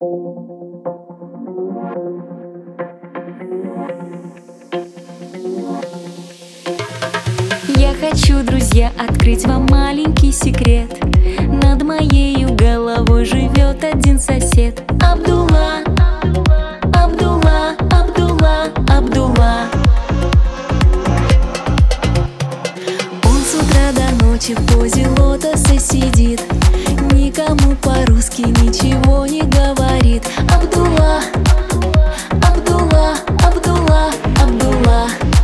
Я хочу, друзья, открыть вам маленький секрет. Над моею головой живет один сосед. Абдулла, Абдулла, Абдулла, Абдулла. Он с утра до ночи в позе лотоса сидит, никому по-русски ничего не говорит. Абдулла, Абдулла, Абдулла, Абдулла.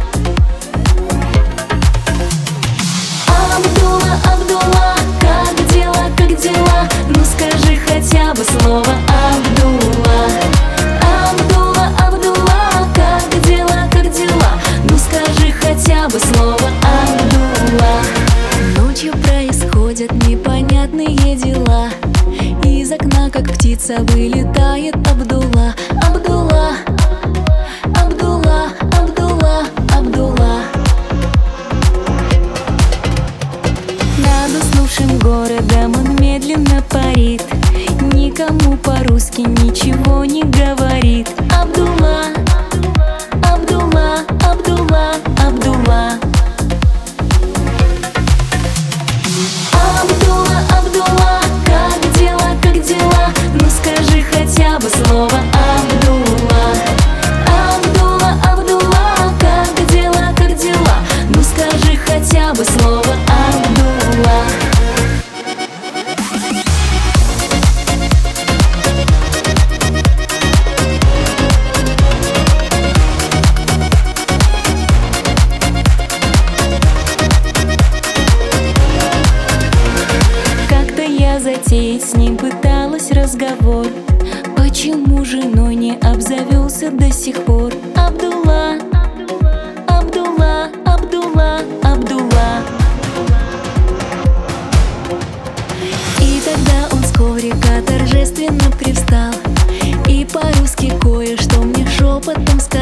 Абдулла, Абдулла, как дела, как дела? Ну скажи хотя бы слово Абдулла. Абдулла, Абдулла, как дела, как дела? Ну скажи хотя бы слово Абдулла. Ночью происходят непонятные дела, из окна, как птица, вылетает Абдулла. Абдулла, Абдулла, Абдулла, Абдулла. Над уснувшим городом он медленно парит, никому по-русски ничего не говорит. Абдулла, Абдулла, Абдулла, Абдулла. Абдулла, Абдулла, как дела, как дела? Ну скажи хотя бы слово Абдулла. Абдулла, Абдулла, как дела, как дела? Ну скажи хотя бы слово Абдулла. Затеять с ним пыталась разговор, почему женой не обзавелся до сих пор. Абдулла, Абдулла, Абдулла, Абдулла. И тогда он с коврика торжественно привстал и по-русски кое-что мне шепотом сказал.